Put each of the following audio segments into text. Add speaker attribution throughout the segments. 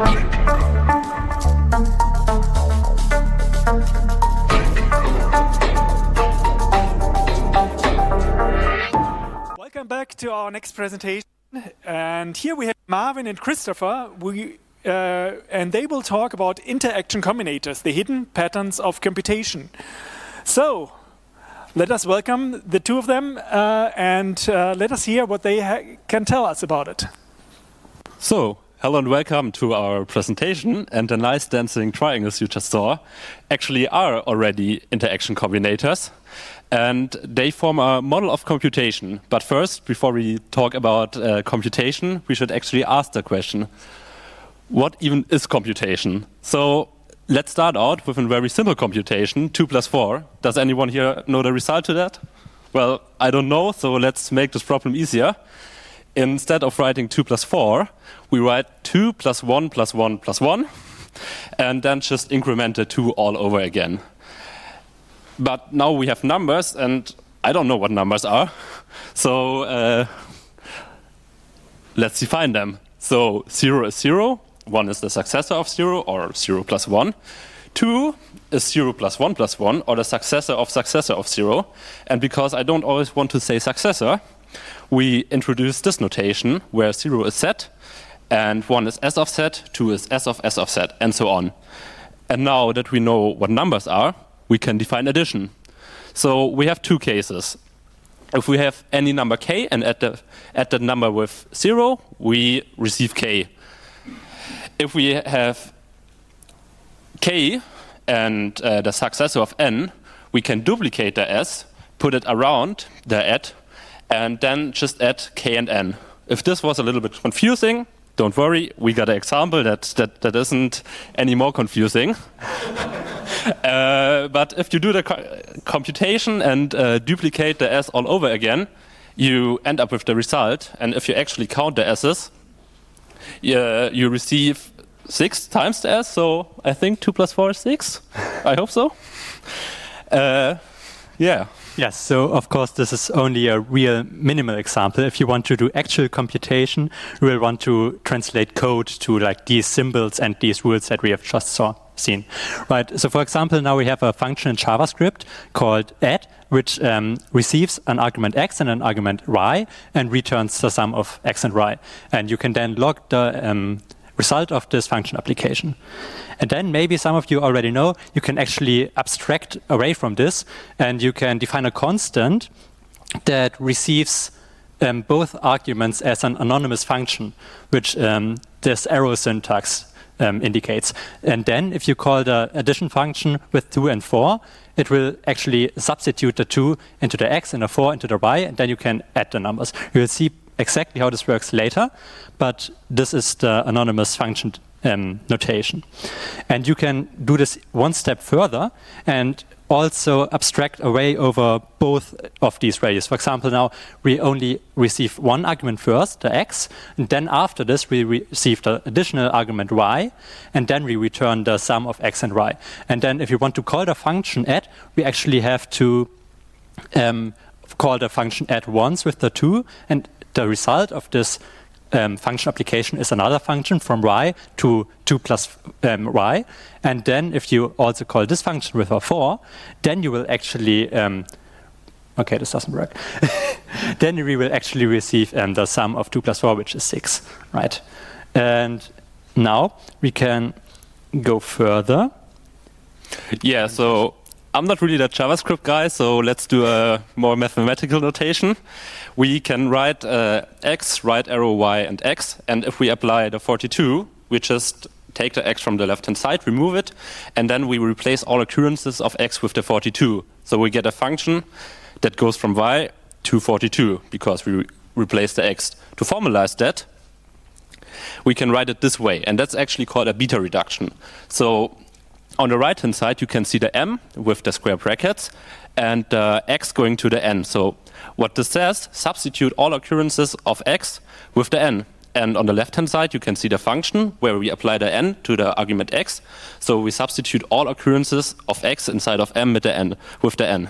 Speaker 1: Welcome back to our next presentation. And here we have Marvin and Christopher, and they will talk about interaction combinators, the hidden patterns of computation. So, let us welcome the two of them and let us hear what they can tell us about it.
Speaker 2: So, hello and welcome to our presentation. And the nice dancing triangles you just saw actually are already interaction combinators. And they form a model of computation. But first, before we talk about computation, we should actually ask the question, what even is computation? So let's start out with a very simple computation, 2 plus 4. Does anyone here know the result to that? Well, I don't know, so let's make this problem easier. Instead of writing 2 plus 4, we write 2 plus 1 plus 1 plus 1, and then just increment the 2 all over again. But now we have numbers, and I don't know what numbers are. So let's define them. So 0 is 0, 1 is the successor of 0, or 0 plus 1. 2 is 0 plus 1 plus 1, or the successor of 0. And because I don't always want to say successor, we introduce this notation where 0 is z, and 1 is s of z, 2 is s of z, and so on. And now that we know what numbers are, we can define addition. So we have two cases. If we have any number k and add the number with 0, we receive k. If we have k and the successor of n, we can duplicate the s, put it around the add, and then just add k and n. If this was a little bit confusing, don't worry, we got an example that isn't any more confusing. But if you do the computation and duplicate the s all over again, you end up with the result. And if you actually count the s's, you receive 6 times the s. So I think 2 plus 4 is 6. I hope so. Yeah.
Speaker 3: Yes, so of course this is only a real minimal example. If you want to do actual computation, you will want to translate code to like these symbols and these rules that we have just seen. Right, so for example, now we have a function in JavaScript called add, which receives an argument x and an argument y and returns the sum of x and y. And you can then log the result of this function application. And then maybe some of you already know you can actually abstract away from this, and you can define a constant that receives both arguments as an anonymous function, which this arrow syntax indicates. And then if you call the addition function with 2 and 4, it will actually substitute the 2 into the x and the 4 into the y, and then you can add the numbers. You will see exactly how this works later, but this is the anonymous function notation. And you can do this one step further and also abstract away over both of these values. For example, now we only receive one argument first, the x, and then after this we receive the additional argument y, and then we return the sum of x and y. And then if you want to call the function add, we actually have to call the function add once with the 2, and the result of this function application is another function from y to 2 plus y. And then if you also call this function with a 4, then you will actually, okay, this doesn't work. Then we will actually receive the sum of 2 plus 4, which is 6, right? And now we can go further.
Speaker 2: Yeah, so I'm not really that JavaScript guy, so let's do a more mathematical notation. We can write x, right arrow y, and x. And if we apply the 42, we just take the x from the left-hand side, remove it, and then we replace all occurrences of x with the 42. So we get a function that goes from y to 42, because we replace the x. To formalize that, we can write it this way, and that's actually called a beta reduction. So on the right-hand side, you can see the m with the square brackets, and x going to the n. So what this says, substitute all occurrences of x with the n. And on the left-hand side, you can see the function where we apply the n to the argument x. So we substitute all occurrences of x inside of m with the n.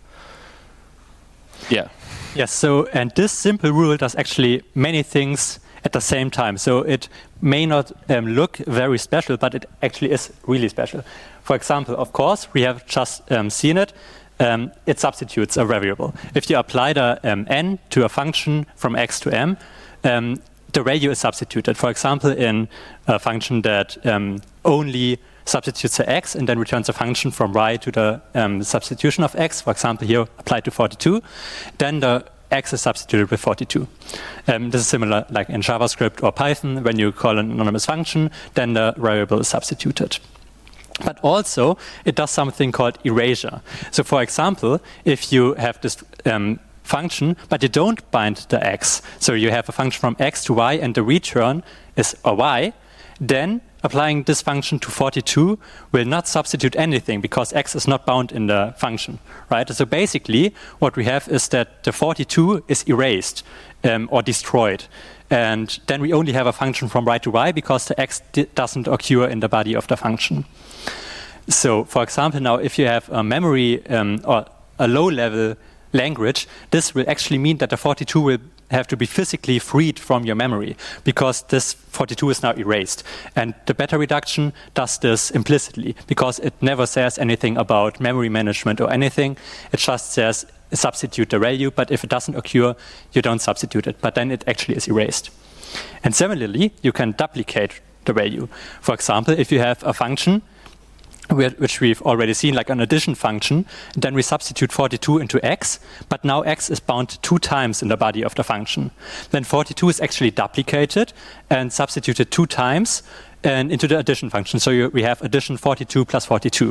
Speaker 2: Yeah.
Speaker 3: Yes, so, and this simple rule does actually many things at the same time. So it may not look very special, but it actually is really special. For example, of course, we have just seen it. It substitutes a variable. If you apply the n to a function from x to m, the value is substituted. For example, in a function that only substitutes the x and then returns a function from y to the substitution of x, for example, here applied to 42, then the x is substituted with 42. This is similar like in JavaScript or Python. When you call an anonymous function, then the variable is substituted. But also, it does something called erasure. So for example, if you have this function, but you don't bind the x, so you have a function from x to y and the return is a y, then applying this function to 42 will not substitute anything because x is not bound in the function, right? So basically, what we have is that the 42 is erased or destroyed. And then we only have a function from y to y because the x doesn't occur in the body of the function. So, for example, now if you have a memory or a low-level language, this will actually mean that the 42 will have to be physically freed from your memory because this 42 is now erased. And the beta reduction does this implicitly because it never says anything about memory management or anything. It just says substitute the value, but if it doesn't occur, you don't substitute it. But then it actually is erased. And similarly, you can duplicate the value. For example, if you have a function which we've already seen, like an addition function, then we substitute 42 into x, but now x is bound 2 times in the body of the function. Then 42 is actually duplicated and substituted 2 times and into the addition function. So we have addition 42 plus 42.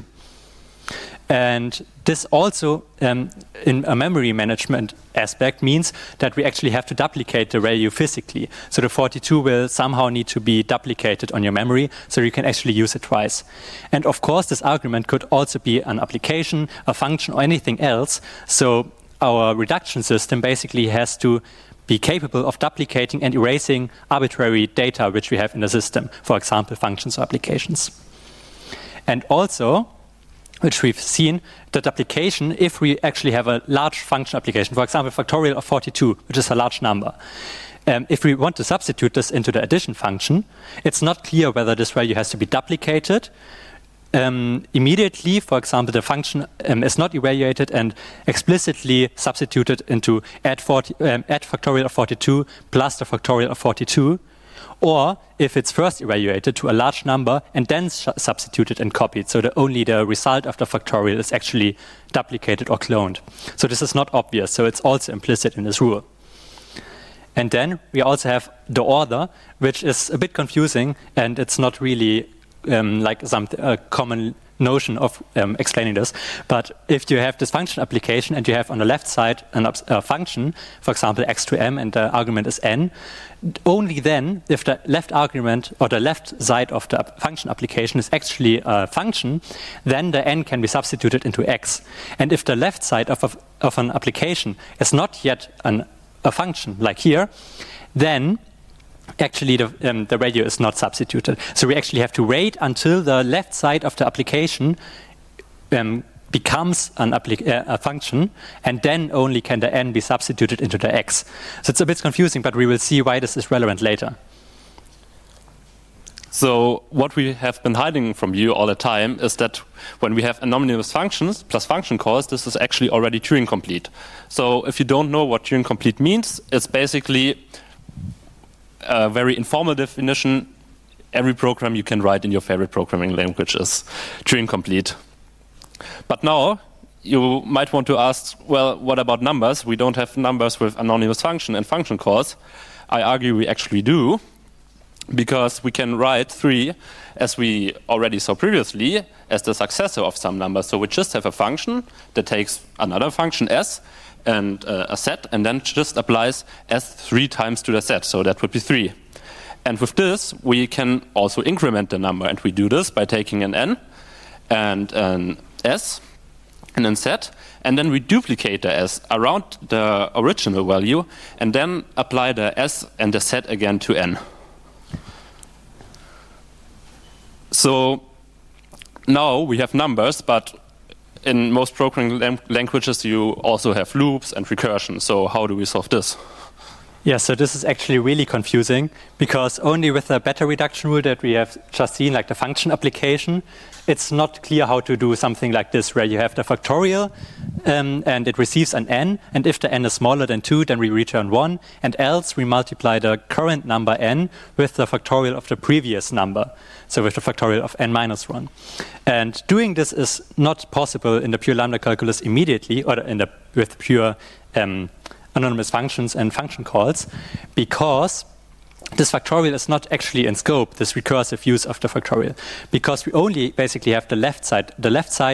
Speaker 3: And this also, in a memory management aspect, means that we actually have to duplicate the value physically. So the 42 will somehow need to be duplicated on your memory so you can actually use it twice. And of course, this argument could also be an application, a function, or anything else. So our reduction system basically has to be capable of duplicating and erasing arbitrary data which we have in the system, for example, functions or applications. And also, which we've seen, that application, if we actually have a large function application, for example, factorial of 42, which is a large number, if we want to substitute this into the addition function, it's not clear whether this value has to be duplicated immediately. For example, the function is not evaluated and explicitly substituted into add factorial of 42 plus the factorial of 42, or if it's first evaluated to a large number and then substituted and copied, so that only the result of the factorial is actually duplicated or cloned. So this is not obvious, so it's also implicit in this rule. And then we also have the order, which is a bit confusing, and it's not really like some common notion of explaining this. But if you have this function application and you have on the left side a function, for example, x to m, and the argument is n, only then, if the left argument or the left side of the function application is actually a function, then the n can be substituted into x. And if the left side of an application is not yet a function, like here, then actually the value is not substituted. So we actually have to wait until the left side of the application becomes a function, and then only can the n be substituted into the x. So it's a bit confusing, but we will see why this is relevant later.
Speaker 2: So what we have been hiding from you all the time is that when we have anonymous functions plus function calls, this is actually already Turing complete. So if you don't know what Turing complete means, it's basically a very informal definition. Every program you can write in your favorite programming language is Turing complete. But now you might want to ask, well, what about numbers? We don't have numbers with anonymous function and function calls. I argue we actually do, because we can write 3, as we already saw previously, as the successor of some number. So we just have a function that takes another function s and a set, and then just applies s 3 times to the set. So that would be 3. And with this, we can also increment the number. And we do this by taking an n and an s and then set, and then we duplicate the s around the original value, and then apply the s and the set again to n. So now we have numbers, but in most programming languages you also have loops and recursion. So how do we solve this?
Speaker 3: Yeah, so this is actually really confusing because only with the beta reduction rule that we have just seen, like the function application, it's not clear how to do something like this, where you have the factorial and it receives an n, and if the n is smaller than 2, then we return 1, and else we multiply the current number n with the factorial of the previous number, so with the factorial of n minus 1. And doing this is not possible in the pure lambda calculus immediately, or with pure anonymous functions and function calls, because this factorial is not actually in scope, this recursive use of the factorial, because we only basically have the right side, the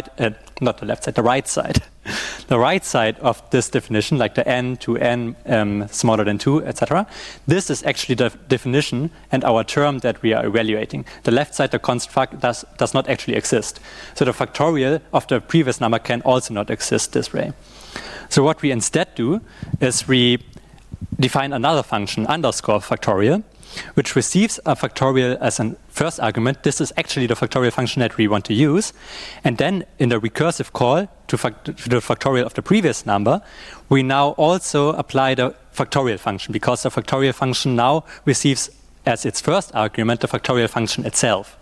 Speaker 3: right side of this definition, like the n to n smaller than 2, etc. This is actually the definition and our term that we are evaluating. The left side, the constant does not actually exist. So the factorial of the previous number can also not exist this way. So what we instead do is we define another function, underscore factorial, which receives a factorial as a first argument. This is actually the factorial function that we want to use. And then in the recursive call to the factorial of the previous number, we now also apply the factorial function, because the factorial function now receives as its first argument the factorial function itself.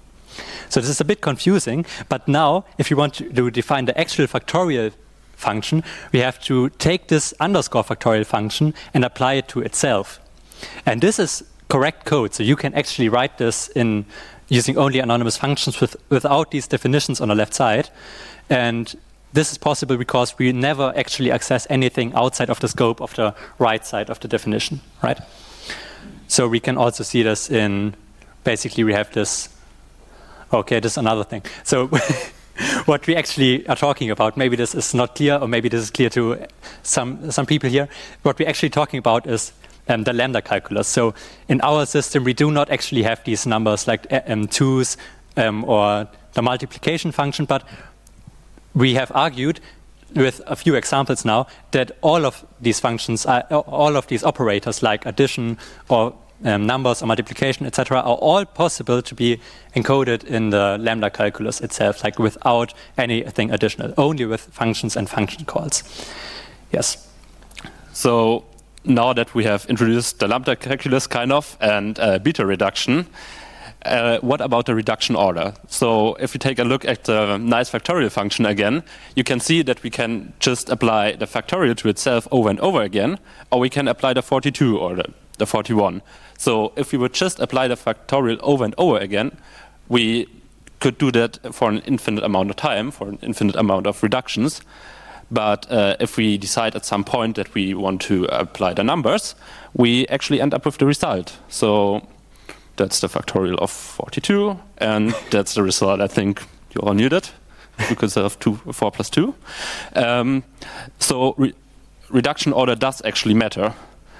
Speaker 3: So this is a bit confusing, but now if you want to define the actual factorial function, we have to take this underscore factorial function and apply it to itself. And this is correct code, so you can actually write this in using only anonymous functions without these definitions on the left side. And this is possible because we never actually access anything outside of the scope of the right side of the definition, right? So we can also see this in, basically we have this, okay, this is another thing. So what we actually are talking about, maybe this is not clear, or maybe this is clear to some people here. What we're actually talking about is the lambda calculus. So in our system, we do not actually have these numbers like 2's or the multiplication function, but we have argued with a few examples now that all of these functions, all of these operators like addition or numbers or multiplication, etc., are all possible to be encoded in the lambda calculus itself, like without anything additional, only with functions and function calls. Yes.
Speaker 2: So now that we have introduced the lambda calculus kind of and beta reduction, what about the reduction order? So if we take a look at the nice factorial function again, you can see that we can just apply the factorial to itself over and over again, or we can apply the 42 or the 41. So if we would just apply the factorial over and over again, we could do that for an infinite amount of time, for an infinite amount of reductions. But if we decide at some point that we want to apply the numbers, we actually end up with the result. So that's the factorial of 42, and that's the result. I think you all knew that, because of 4 plus 2. So reduction order does actually matter.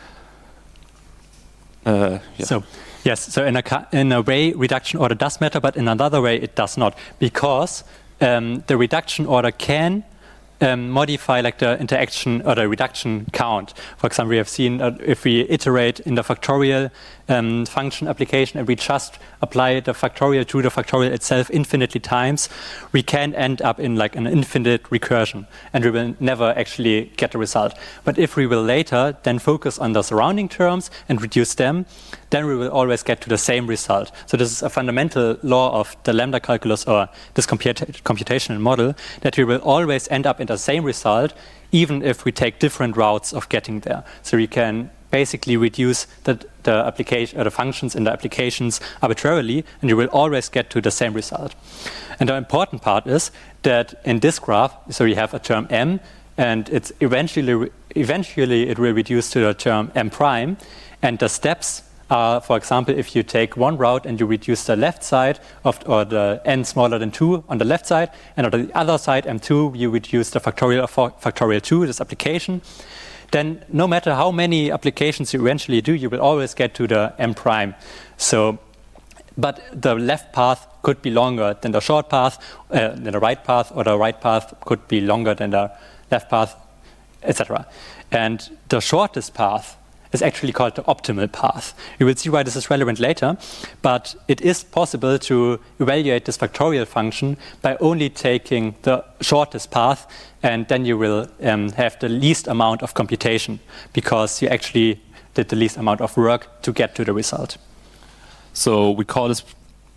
Speaker 2: Yeah.
Speaker 3: So yes, so in a way, reduction order does matter, but in another way, it does not, because the reduction order can modify like the interaction or the reduction count. For example, we have seen if we iterate in the factorial function application and we just apply the factorial to the factorial itself infinitely times, we can end up in like an infinite recursion and we will never actually get a result. But if we will later then focus on the surrounding terms and reduce them, then we will always get to the same result. So this is a fundamental law of the lambda calculus or this computational model, that we will always end up in the same result even if we take different routes of getting there. So we can basically reduce the application or the functions in the applications arbitrarily, and you will always get to the same result. And the important part is that in this graph, so we have a term m, and it's eventually it will reduce to the term m prime, and the steps are, for example, if you take one route and you reduce the left side or the n smaller than 2 on the left side, and on the other side, m2, you reduce the factorial of factorial 2, this application, then no matter how many applications you eventually do, you will always get to the m prime. So, but the left path could be longer than the short path, than the right path, or the right path could be longer than the left path, etc. And the shortest path is actually called the optimal path. You will see why this is relevant later, but it is possible to evaluate this factorial function by only taking the shortest path, and then you will have the least amount of computation, because you actually did the least amount of work to get to the result.
Speaker 2: So we call this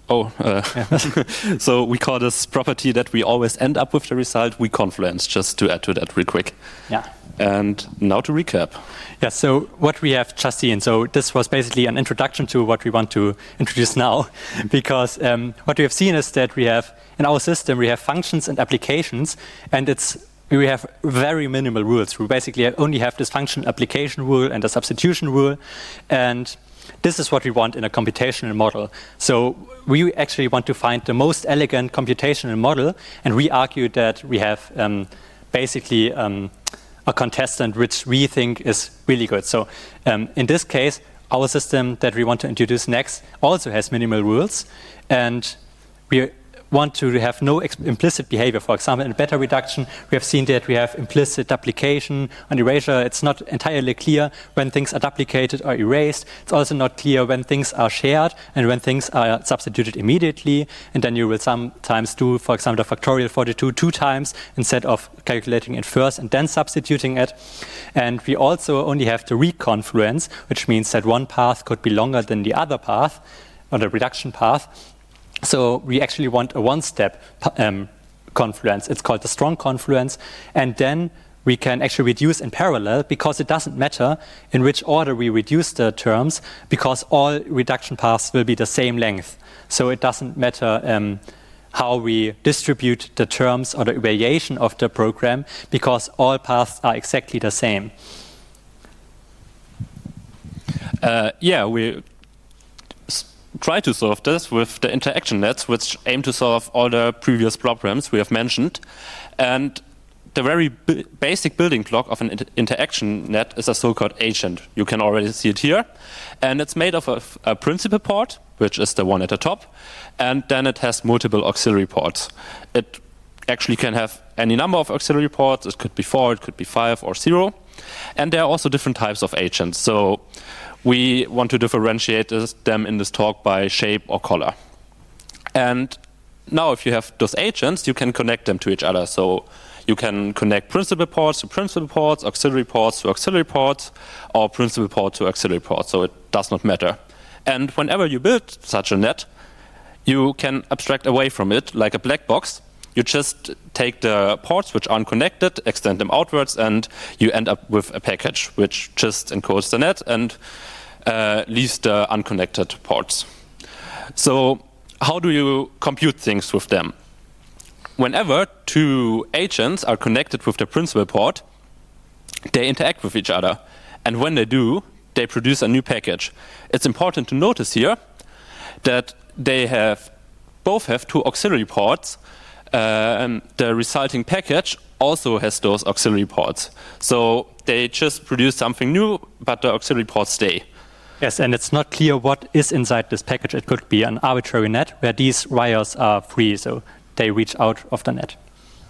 Speaker 2: so we call this property that we always end up with the result weak confluence, just to add to that real quick.
Speaker 3: Yeah.
Speaker 2: And now to recap.
Speaker 3: Yeah, so what we have just seen, so this was basically an introduction to what we want to introduce now, because what we have seen is that we have, in our system, we have functions and applications, and we have very minimal rules. We basically only have this function application rule and a substitution rule, and this is what we want in a computational model. So we actually want to find the most elegant computational model, and we argue that we have basically a contestant which we think is really good. So in this case, our system that we want to introduce next also has minimal rules, and we want to have no implicit behavior. For example, in beta reduction, we have seen that we have implicit duplication and erasure. It's not entirely clear when things are duplicated or erased. It's also not clear when things are shared and when things are substituted immediately. And then you will sometimes do, for example, the factorial 42 2 times instead of calculating it first and then substituting it. And we also only have the reconfluence, which means that one path could be longer than the other path, or the reduction path. So we actually want a one-step confluence. It's called the strong confluence. And then we can actually reduce in parallel, because it doesn't matter in which order we reduce the terms, because all reduction paths will be the same length. So it doesn't matter how we distribute the terms or the evaluation of the program, because all paths are exactly the same.
Speaker 2: We try to solve this with the interaction nets, which aim to solve all the previous problems we have mentioned. And the very basic building block of an interaction net is a so-called agent. You can already see it here. And it's made of a principal port, which is the one at the top, and then it has multiple auxiliary ports. It actually can have any number of auxiliary ports. It could be 4, it could be 5 or 0. And there are also different types of agents. So we want to differentiate them in this talk by shape or color. And now if you have those agents, you can connect them to each other. So you can connect principal ports to principal ports, auxiliary ports to auxiliary ports, or principal port to auxiliary ports. So it does not matter. And whenever you build such a net, you can abstract away from it like a black box. You just take the ports which aren't connected, extend them outwards, and you end up with a package which just encodes the net and leaves the unconnected ports. So how do you compute things with them? Whenever two agents are connected with the principal port, they interact with each other. And when they do, they produce a new package. It's important to notice here that they both have two auxiliary ports. The resulting package also has those auxiliary ports. So they just produce something new, but the auxiliary ports stay.
Speaker 3: Yes, and it's not clear what is inside this package. It could be an arbitrary net where these wires are free, so they reach out of the net.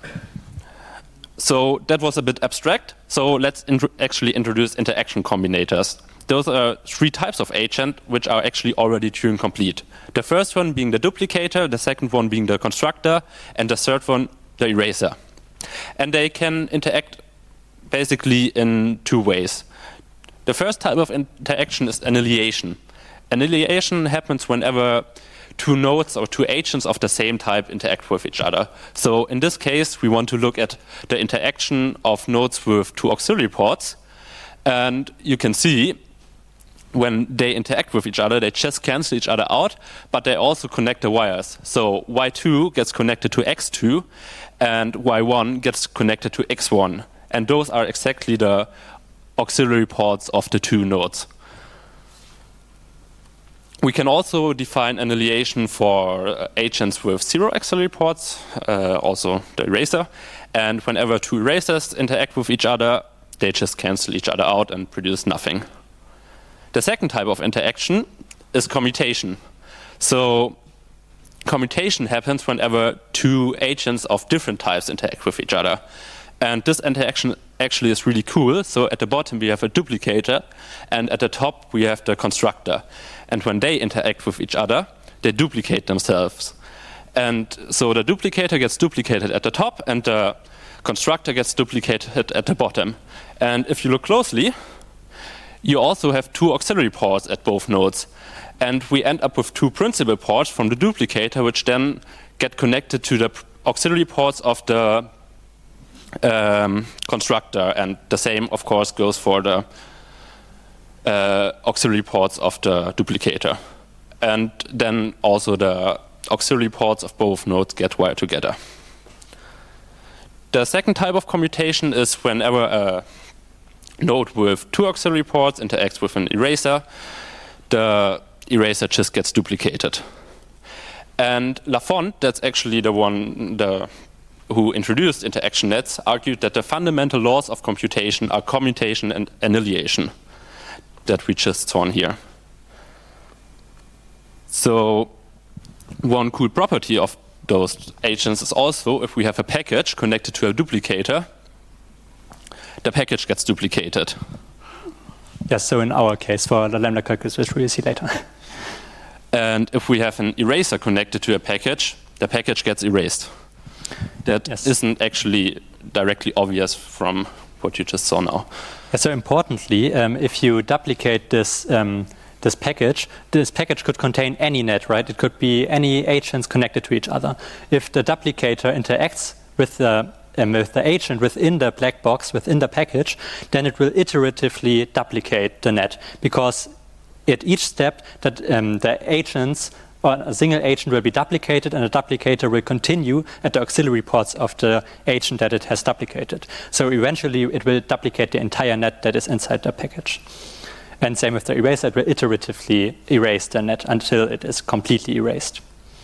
Speaker 2: So that was a bit abstract. So let's actually introduce interaction combinators. Those are 3 types of agent which are actually already Turing complete. The first one being the duplicator, the second one being the constructor, and the third one the eraser. And they can interact basically in 2 ways. The first type of interaction is annihilation. Annihilation happens whenever 2 nodes or 2 agents of the same type interact with each other. So in this case, we want to look at the interaction of nodes with 2 auxiliary ports. And you can see when they interact with each other, they just cancel each other out, but they also connect the wires. So Y2 gets connected to X2, and Y1 gets connected to X1. And those are exactly the auxiliary ports of the 2 nodes. We can also define annihilation for agents with 0 auxiliary ports, also the eraser. And whenever 2 erasers interact with each other, they just cancel each other out and produce nothing. The second type of interaction is commutation. So commutation happens whenever 2 agents of different types interact with each other. And this interaction actually is really cool. So at the bottom we have a duplicator, and at the top we have the constructor. And when they interact with each other, they duplicate themselves. And so the duplicator gets duplicated at the top, and the constructor gets duplicated at the bottom. And if you look closely, you also have two auxiliary ports at both nodes. And we end up with two principal ports from the duplicator, which then get connected to the auxiliary ports of the constructor. And the same, of course, goes for the auxiliary ports of the duplicator. And then also the auxiliary ports of both nodes get wired together. The second type of commutation is whenever a node with two auxiliary ports interacts with an eraser, the eraser just gets duplicated. And Lafont, that's actually the one who introduced interaction nets, argued that the fundamental laws of computation are commutation and annihilation that we just saw here. So one cool property of those agents is also if we have a package connected to a duplicator, the package gets duplicated.
Speaker 3: Yes, so in our case for the lambda calculus, which we will see later.
Speaker 2: And if we have an eraser connected to a package, the package gets erased. That isn't actually directly obvious from what you just saw now.
Speaker 3: So importantly, if you duplicate this package could contain any net, right? It could be any agents connected to each other. If the duplicator interacts with the agent within the black box, within the package, then it will iteratively duplicate the net, because at each step that the agents or a single agent will be duplicated, and the duplicator will continue at the auxiliary ports of the agent that it has duplicated. So eventually it will duplicate the entire net that is inside the package. And same with the eraser, it will iteratively erase the net until it is completely erased.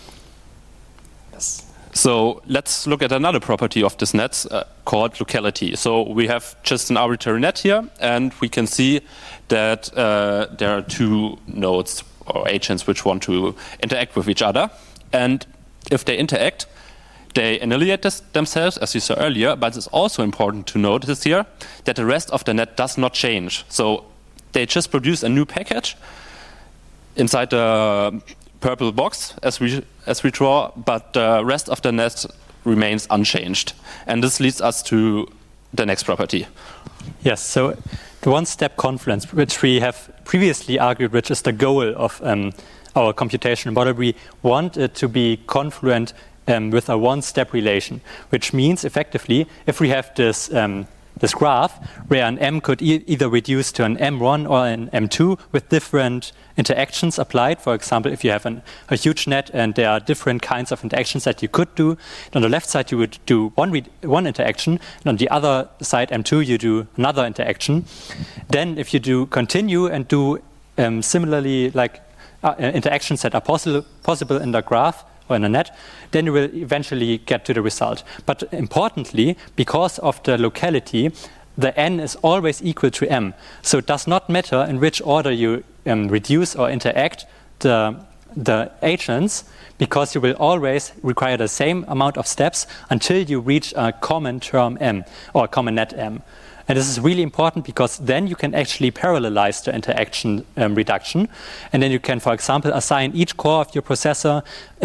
Speaker 2: Yes. So let's look at another property of this net called locality. So we have just an arbitrary net here, and we can see that there are two nodes or agents which want to interact with each other. And if they interact, they annihilate themselves, as you saw earlier, but it's also important to notice here that the rest of the net does not change. So they just produce a new package inside the purple box as we draw, but the rest of the net remains unchanged. And this leads us to the next property.
Speaker 3: Yes, so the one-step confluence, which we have previously argued, which is the goal of our computational model, we want it to be confluent with a one-step relation, which means effectively, if we have this graph where an M could either reduce to an M1 or an M2 with different interactions applied. For example, if you have a huge net and there are different kinds of interactions that you could do, on the left side you would do one interaction, and on the other side, M2, you do another interaction. Then if you do continue and do similarly like interactions that are possible in the graph, or in a net, then you will eventually get to the result. But importantly, because of the locality, the n is always equal to m. So it does not matter in which order you reduce or interact the agents, because you will always require the same amount of steps until you reach a common term m, or a common net m. And this is really important because then you can actually parallelize the interaction reduction. And then you can, for example, assign each core of your processor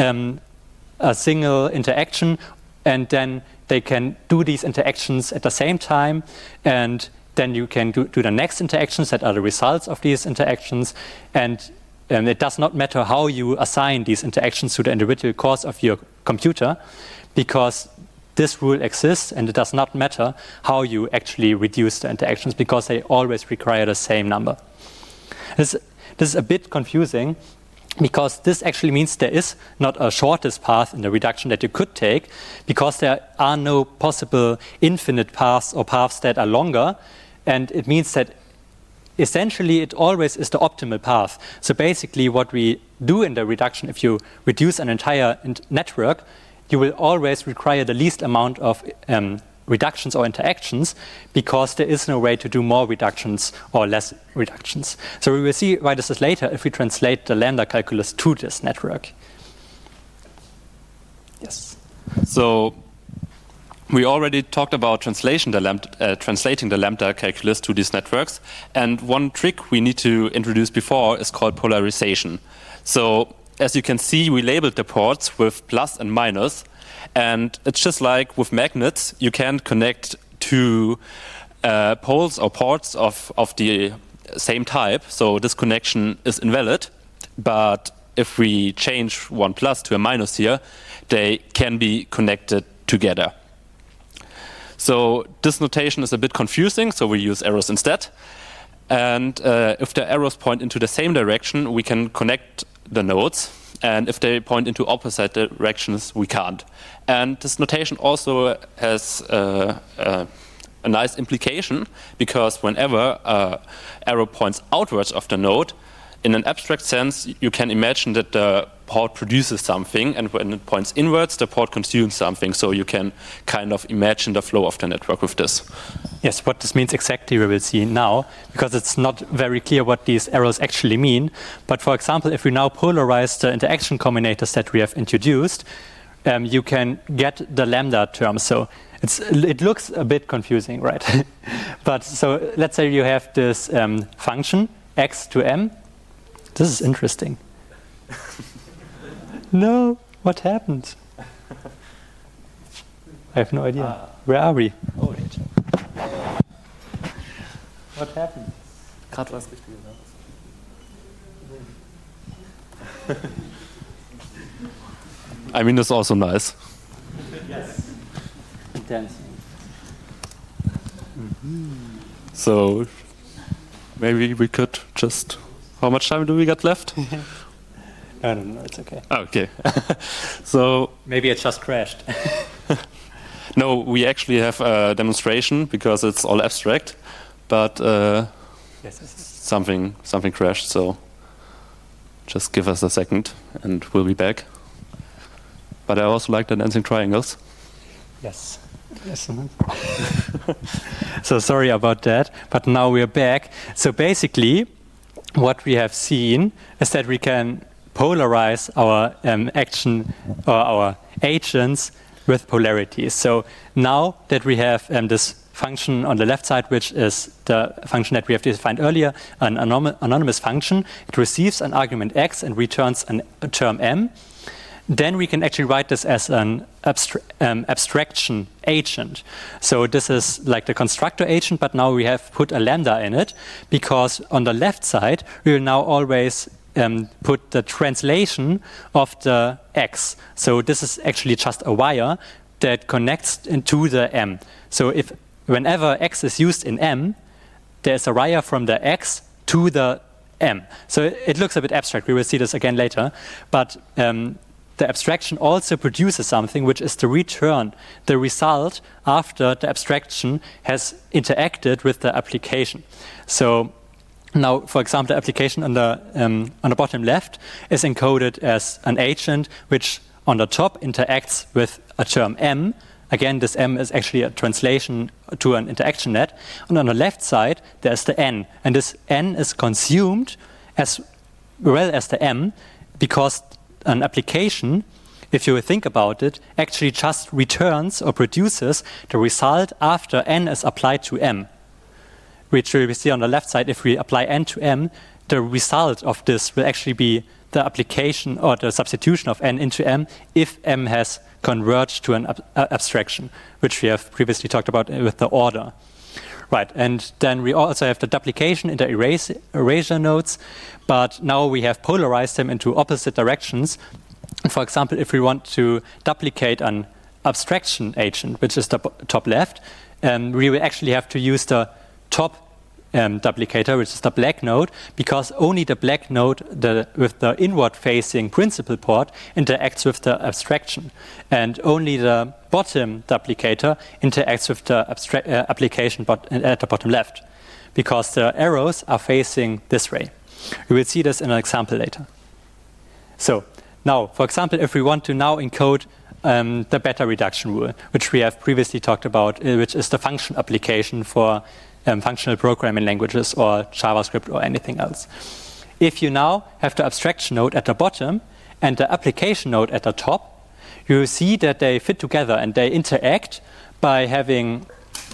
Speaker 3: a single interaction, and then they can do these interactions at the same time. And then you can do the next interactions that are the results of these interactions. And it does not matter how you assign these interactions to the individual cores of your computer, because this rule exists, and it does not matter how you actually reduce the interactions, because they always require the same number. This is a bit confusing, because this actually means there is not a shortest path in the reduction that you could take, because there are no possible infinite paths or paths that are longer, and it means that essentially it always is the optimal path. So basically what we do in the reduction, if you reduce an entire network, you will always require the least amount of reductions or interactions, because there is no way to do more reductions or less reductions. So we will see why this is later if we translate the lambda calculus to this network.
Speaker 2: Yes. So we already talked about translating the lambda calculus to these networks. And one trick we need to introduce before is called polarization. So as you can see, we labeled the ports with plus and minus, and it's just like with magnets, you can't connect two poles or ports of the same type, so this connection is invalid. But if we change 1 plus to a minus here, they can be connected together. So this notation is a bit confusing, so we use arrows instead. And if the arrows point into the same direction, we can connect the nodes. And if they point into opposite directions, we can't. And this notation also has a nice implication, because whenever an arrow points outwards of the node, in an abstract sense, you can imagine that the port produces something, and when it points inwards, the port consumes something. So you can kind of imagine the flow of the network with this.
Speaker 3: Yes, what this means exactly we will see now, because it's not very clear what these arrows actually mean. But for example, if we now polarize the interaction combinators that we have introduced, you can get the lambda term. So it looks a bit confusing, right? But so let's say you have this function x to m. This is interesting. No, what happened? I have no idea. Where are we? Oh, what happened?
Speaker 2: Gerade was richtig gesagt. I mean, it's also nice.
Speaker 3: Yes. Intense.
Speaker 2: So maybe we could just. How much time do we got left?
Speaker 3: I don't know. It's okay.
Speaker 2: Okay. So
Speaker 3: maybe it just crashed.
Speaker 2: No, we actually have a demonstration because it's all abstract, but something crashed. So just give us a second, and we'll be back. But I also like the dancing triangles.
Speaker 3: Yes. So sorry about that, but now we're back. So basically, what we have seen is that we can polarize our action or our agents with polarities. So now that we have this function on the left side, which is the function that we have defined earlier, an anonymous function, it receives an argument x and returns a term m. Then we can actually write this as an abstraction agent. So this is like the constructor agent, but now we have put a lambda in it, because on the left side, we will now always put the translation of the x. So this is actually just a wire that connects into the m. So whenever x is used in m, there's a wire from the x to the m. So it looks a bit abstract. We will see this again later. But the abstraction also produces something, which is the return, the result after the abstraction has interacted with the application. So now, for example, the application on the bottom left is encoded as an agent, which on the top interacts with a term m. Again, this m is actually a translation to an interaction net. And on the left side, there's the n. And this n is consumed as well as the m, because an application, if you think about it, actually just returns or produces the result after n is applied to m. Which we see on the left side, if we apply n to m, the result of this will actually be the application or the substitution of n into m if m has converged to an abstraction, which we have previously talked about with the order. Right, and then we also have the duplication in the erasure nodes, but now we have polarized them into opposite directions. For example, if we want to duplicate an abstraction agent, which is the top left, we will actually have to use the top duplicator, which is the black node, because only the black node with the inward-facing principal port interacts with the abstraction, and only the bottom duplicator interacts with the application at the bottom left, because the arrows are facing this way. We will see this in an example later. So now, for example, if we want to now encode the beta reduction rule, which we have previously talked about, which is the function application for functional programming languages or JavaScript or anything else. If you now have the abstraction node at the bottom and the application node at the top, you will see that they fit together and they interact by having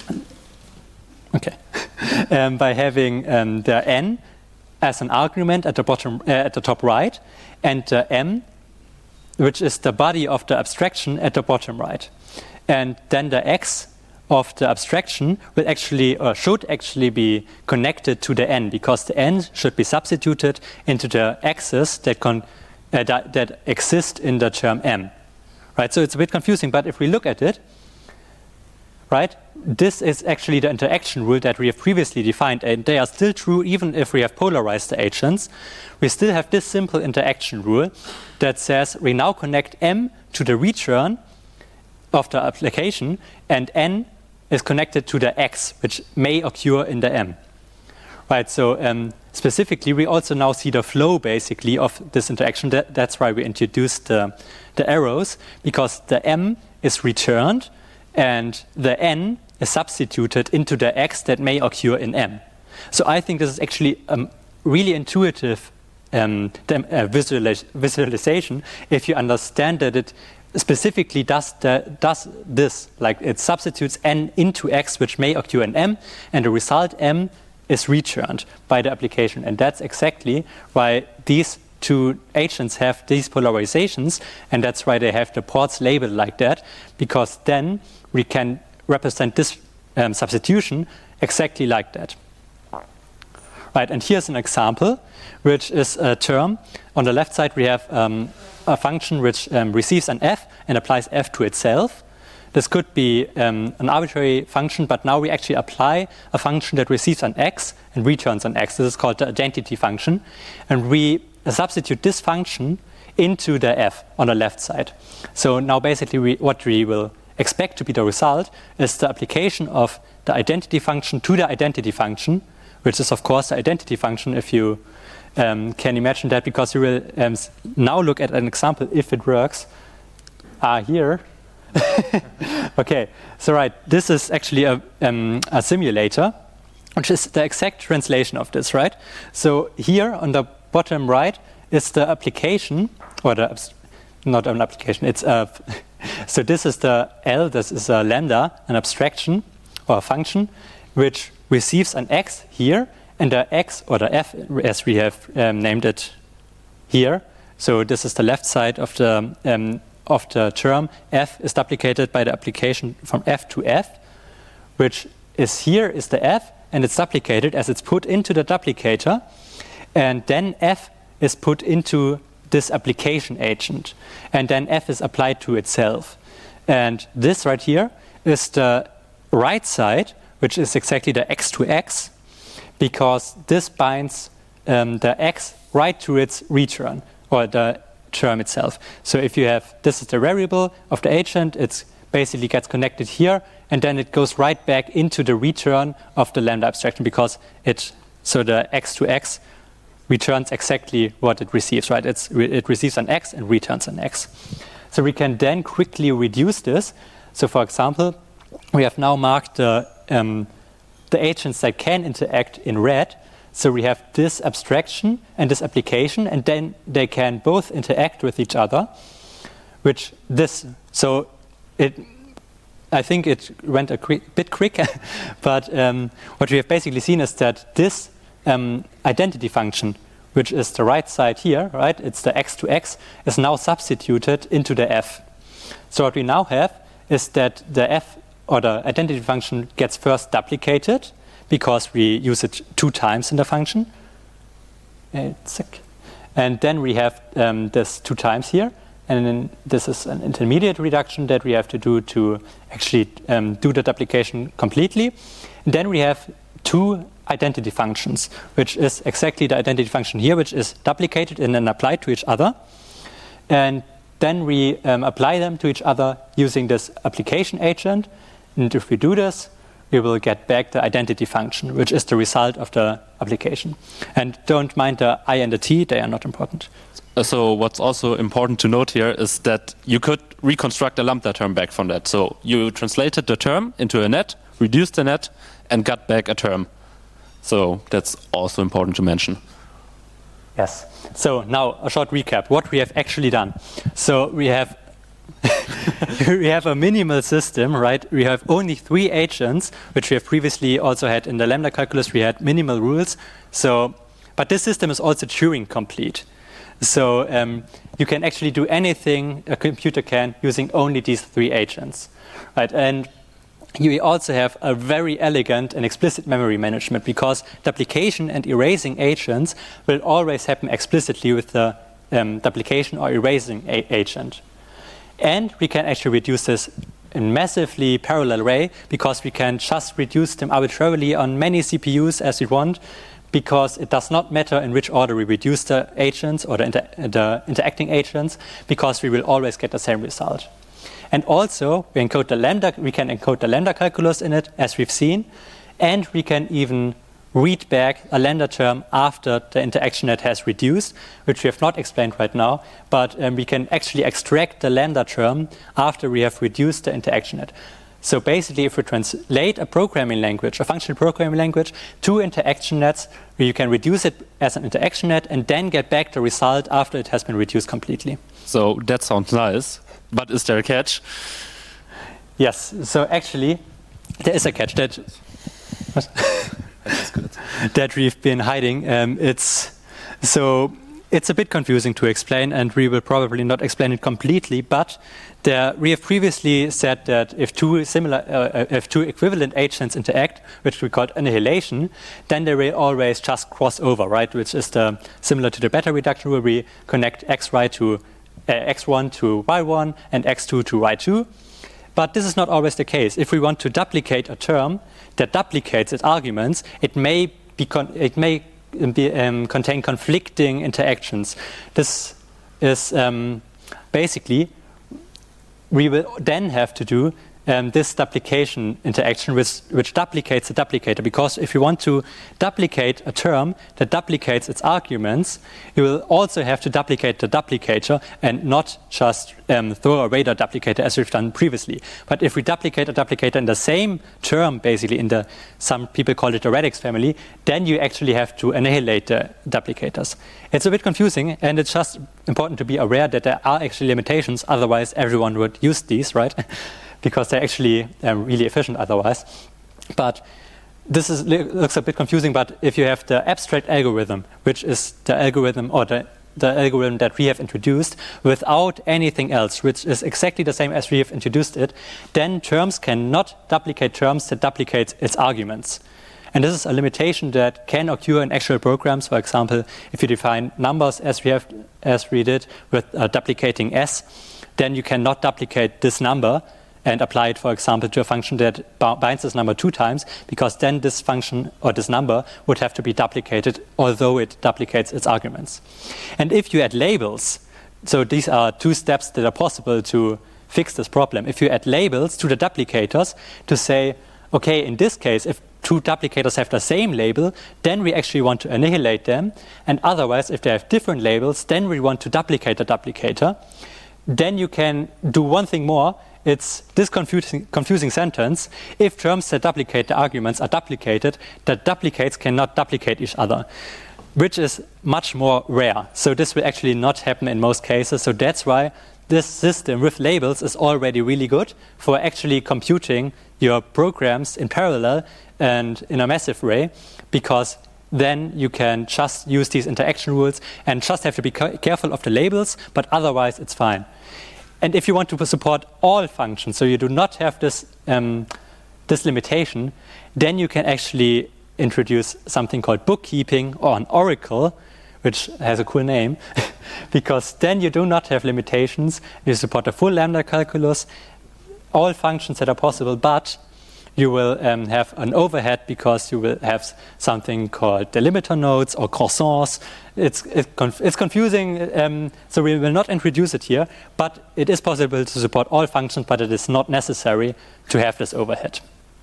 Speaker 3: the n as an argument at the bottom at the top right, and the m, which is the body of the abstraction, at the bottom right, and then the x of the abstraction will actually, or should actually be connected to the n, because the n should be substituted into the x's that exist in the term m. Right? So it's a bit confusing, but if we look at it, right, this is actually the interaction rule that we have previously defined, and they are still true even if we have polarized the agents. We still have this simple interaction rule that says we now connect m to the return of the application, and n is connected to the x, which may occur in the m. Right, so specifically, we also now see the flow, basically, of this interaction. That's why we introduced the arrows, because the m is returned, and the n is substituted into the x that may occur in m. So I think this is actually a really intuitive visualization if you understand that it specifically does this, like it substitutes n into x, which may occur in m, and the result m is returned by the application. And that's exactly why these two agents have these polarizations, and that's why they have the ports labeled like that, because then we can represent this substitution exactly like that. Right, and here's an example, which is a term. On the left side, we have a function which receives an f and applies f to itself. This could be an arbitrary function, but now we actually apply a function that receives an x and returns an x. This is called the identity function. And we substitute this function into the f on the left side. So now basically what we will expect to be the result is the application of the identity function to the identity function, which is of course the identity function, if you can imagine that, because we will now look at an example if it works. Here. Okay, so right, this is actually a simulator, which is the exact translation of this, right? So here on the bottom right is the application, or not an application, it's a, so this is the L, this is a lambda, an abstraction or a function, which receives an x here, and the x, or the f, as we have named it here. So this is the left side of the term. F is duplicated by the application from f to f, which is here is the f, and it's duplicated as it's put into the duplicator, and then f is put into this application agent, and then f is applied to itself. And this right here is the right side, which is exactly the x to x, because this binds the x right to its return, or the term itself. So if you have, this is the variable of the agent, it basically gets connected here, and then it goes right back into the return of the lambda abstraction, because so the x to x returns exactly what it receives, right? It receives an x and returns an x. So we can then quickly reduce this. So for example, we have now marked the agents that can interact in red. So we have this abstraction and this application, and then they can both interact with each other, which this, so I think it went a bit quick, but what we have basically seen is that this identity function, which is the right side here, right, it's the x to x, is now substituted into the f. So what we now have is that the f, or the identity function, gets first duplicated, because we use it 2 times in the function. And then we have this 2 times here. And then this is an intermediate reduction that we have to do to actually do the duplication completely. And then we have 2 identity functions, which is exactly the identity function here, which is duplicated and then applied to each other. And then we apply them to each other using this application agent. And if we do this, we will get back the identity function, which is the result of the application. And don't mind the I and the T, they are not important.
Speaker 2: So what's also important to note here is that you could reconstruct a lambda term back from that. So you translated the term into a net, reduced the net, and got back a term. So that's also important to mention.
Speaker 3: Yes. So now a short recap, what we have actually done. So we have we have a minimal system, right? We have only 3 agents, which we have previously also had in the lambda calculus. We had minimal rules. So, but this system is also Turing complete. So you can actually do anything a computer can using only these 3 agents, right? And you also have a very elegant and explicit memory management, because duplication and erasing agents will always happen explicitly with the duplication or erasing agent. And we can actually reduce this in massively parallel way, because we can just reduce them arbitrarily on many CPUs as we want, because it does not matter in which order we reduce the agents or the interacting agents, because we will always get the same result. And also, we can encode the lambda calculus in it, as we've seen, and we can even read back a lambda term after the interaction net has reduced, which we have not explained right now, but we can actually extract the lambda term after we have reduced the interaction net. So basically, if we translate a programming language, a functional programming language, to interaction nets, you can reduce it as an interaction net and then get back the result after it has been reduced completely.
Speaker 2: So that sounds nice, but is there a catch?
Speaker 3: Yes, so actually, there is a catch that that we've been hiding. It's a bit confusing to explain, and we will probably not explain it completely, but we have previously said that if two equivalent agents interact, which we call annihilation, then they will always just cross over, right? Which is similar to the beta reduction, where we connect x1 to y1 and x2 to y2. But this is not always the case. If we want to duplicate a term that duplicates its arguments, it may contain conflicting interactions. This is basically, we will then have to do this duplication interaction which duplicates the duplicator, because if you want to duplicate a term that duplicates its arguments, you will also have to duplicate the duplicator and not just throw away the duplicator as we've done previously. But if we duplicate a duplicator in the same term, basically some people call it the radix family, then you actually have to annihilate the duplicators. It's a bit confusing, and it's just important to be aware that there are actually limitations, otherwise everyone would use these, right? Because they're actually really efficient otherwise. But this looks a bit confusing, but if you have the abstract algorithm, which is the algorithm or the algorithm that we have introduced without anything else, which is exactly the same as we have introduced it, then terms cannot duplicate terms that duplicate its arguments. And this is a limitation that can occur in actual programs. For example, if you define numbers as we did with duplicating s, then you cannot duplicate this number and apply it, for example, to a function that binds this number 2 times, because then this function or this number would have to be duplicated, although it duplicates its arguments. And if you add labels, so these are 2 steps that are possible to fix this problem. If you add labels to the duplicators to say, okay, in this case, if 2 duplicators have the same label, then we actually want to annihilate them. And otherwise, if they have different labels, then we want to duplicate the duplicator. Then you can do one thing more. It's this confusing sentence. If terms that duplicate the arguments are duplicated, the duplicates cannot duplicate each other, which is much more rare. So this will actually not happen in most cases. So that's why this system with labels is already really good for actually computing your programs in parallel and in a massive way, because then you can just use these interaction rules and just have to be careful of the labels, but otherwise it's fine. And if you want to support all functions, so you do not have this limitation, then you can actually introduce something called bookkeeping or an oracle, which has a cool name, because then you do not have limitations. You support the full lambda calculus, all functions that are possible, but you will have an overhead because you will have something called delimiter nodes or croissants. It's confusing, so we will not introduce it here, but it is possible to support all functions, but it is not necessary to have this overhead.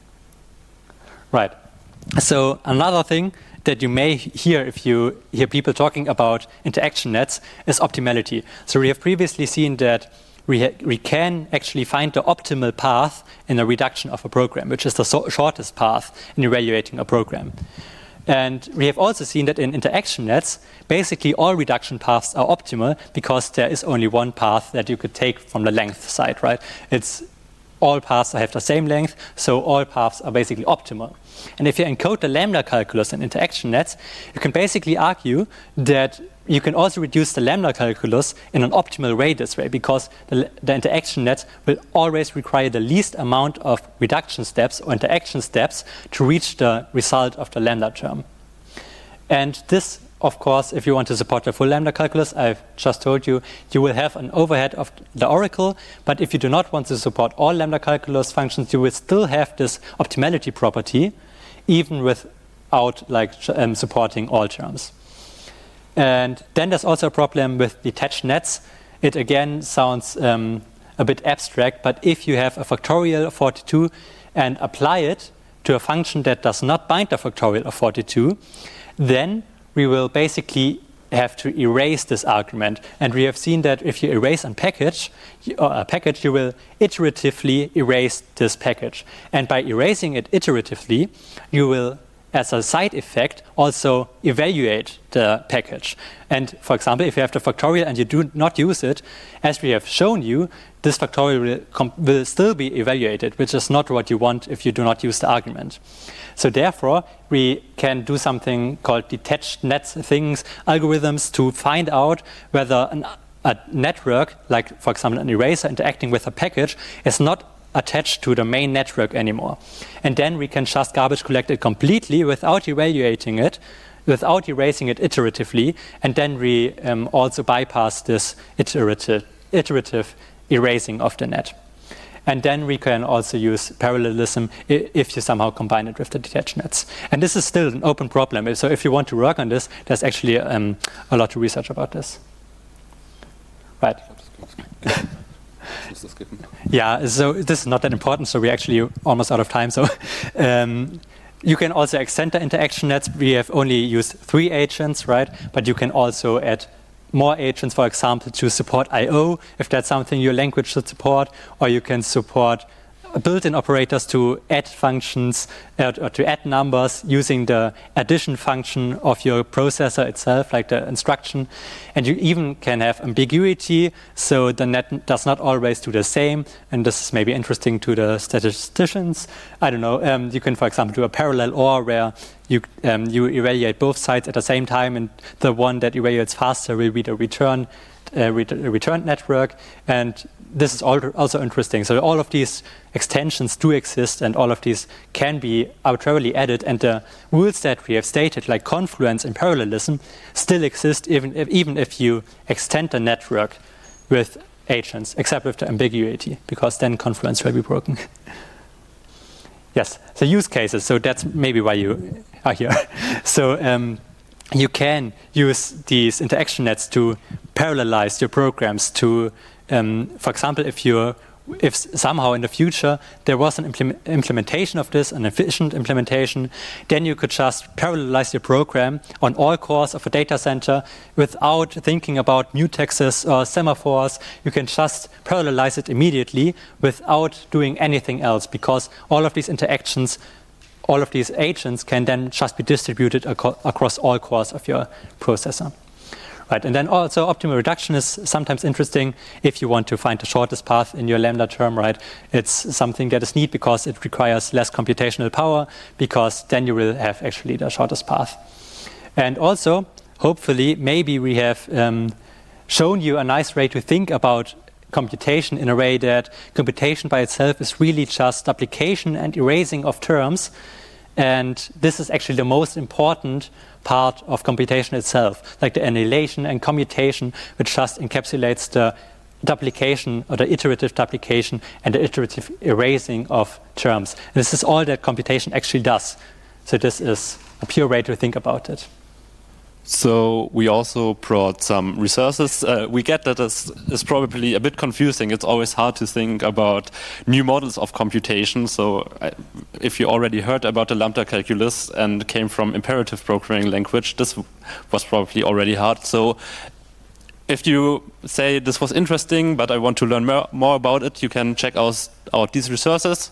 Speaker 3: Right. So another thing that you may hear if you hear people talking about interaction nets is optimality. So we have previously seen that we can actually find the optimal path in a reduction of a program, which is the shortest path in evaluating a program. And we have also seen that in interaction nets, basically all reduction paths are optimal because there is only one path that you could take from the length side, right? all paths have the same length, so all paths are basically optimal. And if you encode the lambda calculus in interaction nets, you can basically argue that you can also reduce the lambda calculus in an optimal way this way, because the interaction net will always require the least amount of reduction steps or interaction steps to reach the result of the lambda term. And this, of course, if you want to support the full lambda calculus, I've just told you, you will have an overhead of the oracle, but if you do not want to support all lambda calculus functions, you will still have this optimality property, even without supporting all terms. And then there's also a problem with detached nets. It again sounds a bit abstract, but if you have a factorial of 42 and apply it to a function that does not bind the factorial of 42, then we will basically have to erase this argument. And we have seen that if you erase a package, you will iteratively erase this package. And by erasing it iteratively, you will, as a side effect, also evaluate the package. And for example, if you have the factorial and you do not use it, as we have shown you, this factorial will still be evaluated, which is not what you want if you do not use the argument. So therefore, we can do something called detached nets things, algorithms to find out whether a network, like for example an eraser interacting with a package, is not attached to the main network anymore. And then we can just garbage collect it completely without evaluating it, without erasing it iteratively, and then we also bypass this iterative erasing of the net. And then we can also use parallelism if you somehow combine it with the detached nets. And this is still an open problem. So if you want to work on this, there's actually a lot to research about this. Right. Yeah, so this is not that important, so we're actually almost out of time. So you can also extend the interaction nets. We have only used 3 agents, right? But you can also add more agents, for example, to support I/O, if that's something your language should support, or you can support built-in operators to add functions or to add numbers using the addition function of your processor itself, like the instruction. And you even can have ambiguity, so the net does not always do the same. And this is maybe interesting to the statisticians. I don't know. You can, for example, do a parallel OR where you evaluate both sides at the same time, and the one that evaluates faster will be the return network. And this is also interesting. So all of these extensions do exist, and all of these can be arbitrarily added. And the rules that we have stated, like confluence and parallelism, still exist even if you extend the network with agents, except with the ambiguity, because then confluence will be broken. Yes, so use cases. So that's maybe why you are here. So you can use these interaction nets to parallelize your programs to, for example, if somehow in the future there was an implementation of this, an efficient implementation, then you could just parallelize your program on all cores of a data center without thinking about mutexes or semaphores. You can just parallelize it immediately without doing anything else, because all of these interactions, all of these agents can then just be distributed across all cores of your processor. Right, and then also optimal reduction is sometimes interesting if you want to find the shortest path in your lambda term, right? It's something that is neat because it requires less computational power, because then you will have actually the shortest path. And also, hopefully, maybe we have shown you a nice way to think about computation in a way that computation by itself is really just duplication and erasing of terms. And this is actually the most important part of computation itself, like the annihilation and commutation, which just encapsulates the duplication or the iterative duplication and the iterative erasing of terms. And this is all that computation actually does. So this is a pure way to think about it.
Speaker 2: So we also brought some resources. We get that this is probably a bit confusing. It's always hard to think about new models of computation. So if you already heard about the lambda calculus and came from imperative programming language, this was probably already hard. So if you say this was interesting, but I want to learn more about it, you can check out these resources.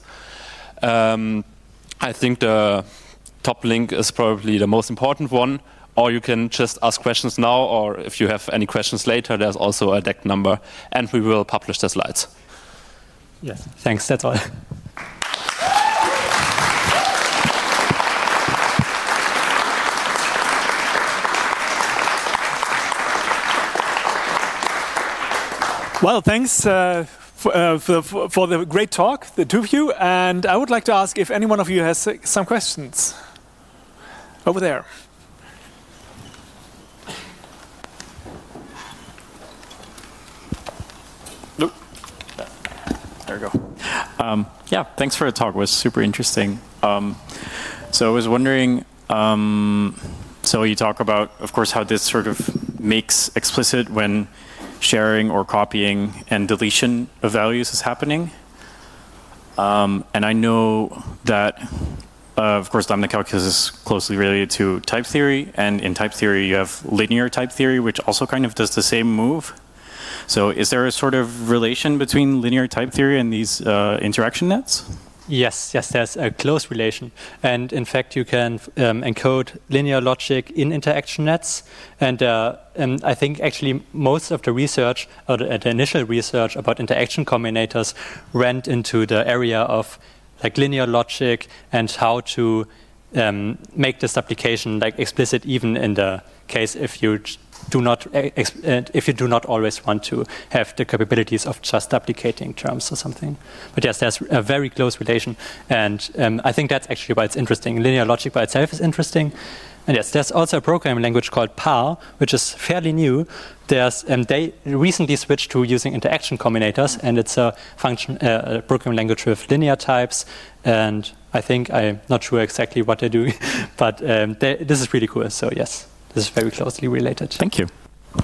Speaker 2: I think the top link is probably the most important one. Or you can just ask questions now, or if you have any questions later, there's also a deck number, and we will publish the slides.
Speaker 3: Yes. Thanks. That's all.
Speaker 1: Well, thanks for the great talk, the two of you. And I would like to ask if any one of you has some questions. Over there.
Speaker 4: Nope. There we go. Yeah, thanks for the talk. It was super interesting. So I was wondering, so you talk about, of course, how this sort of makes explicit when sharing or copying and deletion of values is happening. And I know that, of course, lambda calculus is closely related to type theory. And in type theory, you have linear type theory, which also kind of does the same move. So is there a sort of relation between linear type theory and these interaction nets?
Speaker 3: Yes, there's a close relation. And in fact, you can encode linear logic in interaction nets. And I think actually most of the research, or the initial research about interaction combinators went into the area of like linear logic and how to make this application like explicit even in the case if you do not always want to have the capabilities of just duplicating terms or something. But yes, there's a very close relation, and I think that's actually why it's interesting. Linear logic by itself is interesting, and yes, there's also a programming language called PAR, which is fairly new. They recently switched to using interaction combinators, and it's a programming language with linear types. And I'm not sure exactly what they're doing, but this is really cool. So yes. This is very closely related.
Speaker 4: Thank you.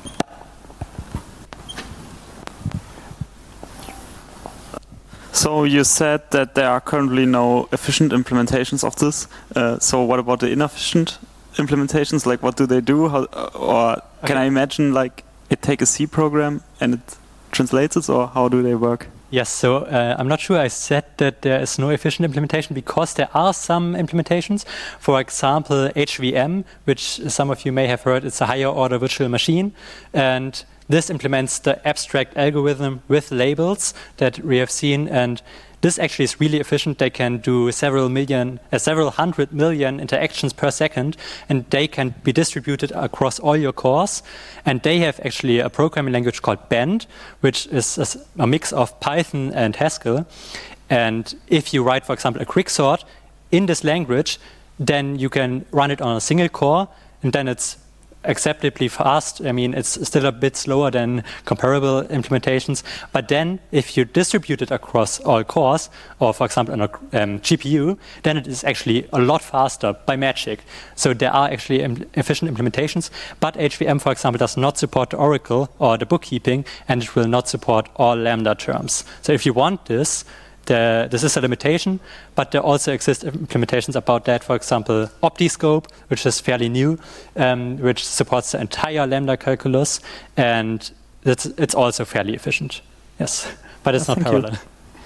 Speaker 5: So you said that there are currently no efficient implementations of this. So what about the inefficient implementations? Like, what do they do? Can I imagine like it take a C program and it translates it, or how do they work?
Speaker 3: Yes, so I'm not sure I said that there is no efficient implementation because there are some implementations. For example, HVM, which some of you may have heard, it's a higher order virtual machine. And this implements the abstract algorithm with labels that we have seen. And this actually is really efficient. They can do several hundred million interactions per second, and they can be distributed across all your cores. And they have actually a programming language called Bend, which is a mix of Python and Haskell. And if you write, for example, a quicksort in this language, then you can run it on a single core, and then it's acceptably fast. I mean, it's still a bit slower than comparable implementations. But then if you distribute it across all cores, or for example on a GPU, then it is actually a lot faster by magic. So there are actually efficient implementations. But HVM, for example, does not support the Oracle or the bookkeeping, and it will not support all Lambda terms. So if you want this, this is a limitation, but there also exist implementations about that. For example, OptiScope, which is fairly new, which supports the entire Lambda calculus, and it's also fairly efficient. Yes, but it's not parallel.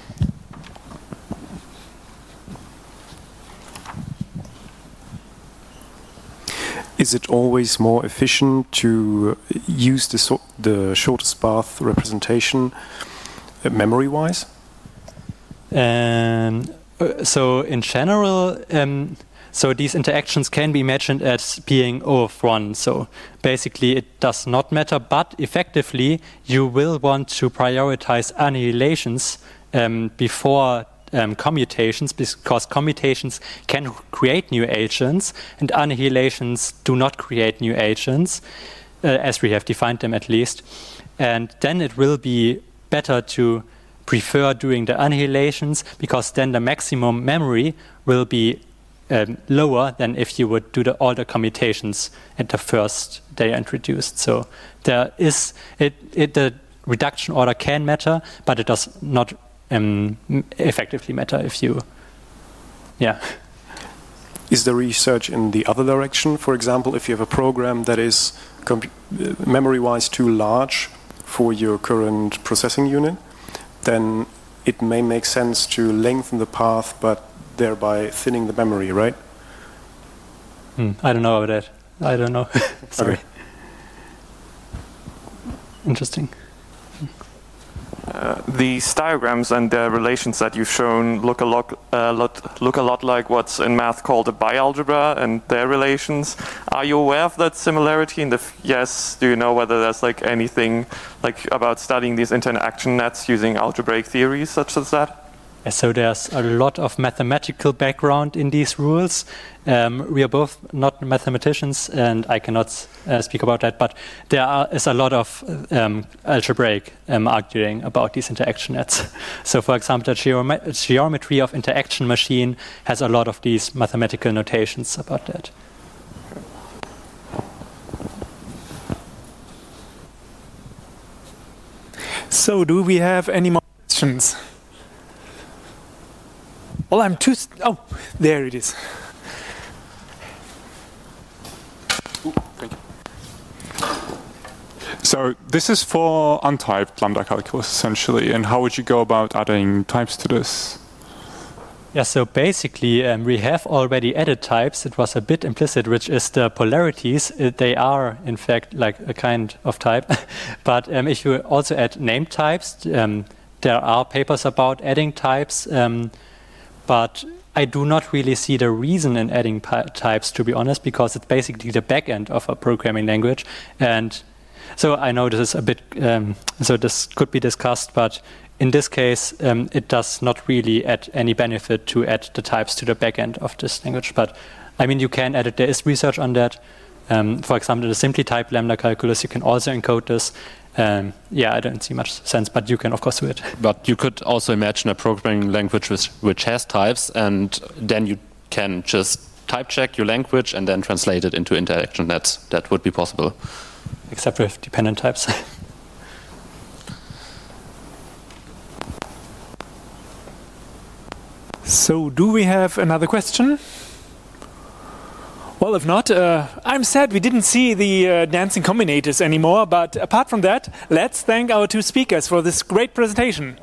Speaker 6: Is it always more efficient to use the shortest path representation memory-wise?
Speaker 3: So in general, so these interactions can be imagined as being O of 1. So basically it does not matter, but effectively you will want to prioritize annihilations before commutations, because commutations can create new agents and annihilations do not create new agents, as we have defined them at least. And then it will be better to prefer doing the annihilations, because then the maximum memory will be lower than if you would do all the commutations at the first they are introduced. So there is the reduction order can matter, but it does not effectively matter if you,
Speaker 6: Is there research in the other direction? For example, if you have a program that is memory-wise too large for your current processing unit, then it may make sense to lengthen the path, but thereby thinning the memory, right?
Speaker 3: I don't know about that. I don't know. Sorry.
Speaker 6: Okay.
Speaker 3: Interesting.
Speaker 7: these diagrams and the relations that you've shown look a lot like what's in math called a bialgebra and their relations. Are you aware of that similarity? And if yes, do you know whether there's like anything like about studying these interaction nets using algebraic theories such as that?
Speaker 3: So there's a lot of mathematical background in these rules. We are both not mathematicians, and I cannot speak about that, but there is a lot of algebraic arguing about these interaction nets. So for example, the geometry of interaction machine has a lot of these mathematical notations about that.
Speaker 1: So do we have any more questions? Well, I'm too... Oh, there it is.
Speaker 8: Thank you. So this is for untyped lambda calculus, essentially. And how would you go about adding types to this?
Speaker 3: Yeah, so basically we have already added types. It was a bit implicit, which is the polarities. They are, in fact, like a kind of type. But if you also add named types, there are papers about adding types. But I do not really see the reason in adding types, to be honest, because it's basically the back end of a programming language. And so I know this is a bit, so this could be discussed, but in this case, it does not really add any benefit to add the types to the back end of this language. But I mean, you can add it. There is research on that. For example, the simply typed lambda calculus, you can also encode this. Yeah, I don't see much sense, but you can, of course, do it.
Speaker 2: But you could also imagine a programming language which has types, and then you can just type check your language and then translate it into interaction nets. That would be possible.
Speaker 3: Except with dependent types.
Speaker 1: So do we have another question? Well, if not, I'm sad we didn't see the dancing combinators anymore, but apart from that, let's thank our two speakers for this great presentation.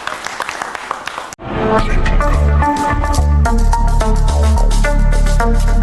Speaker 9: Thank you.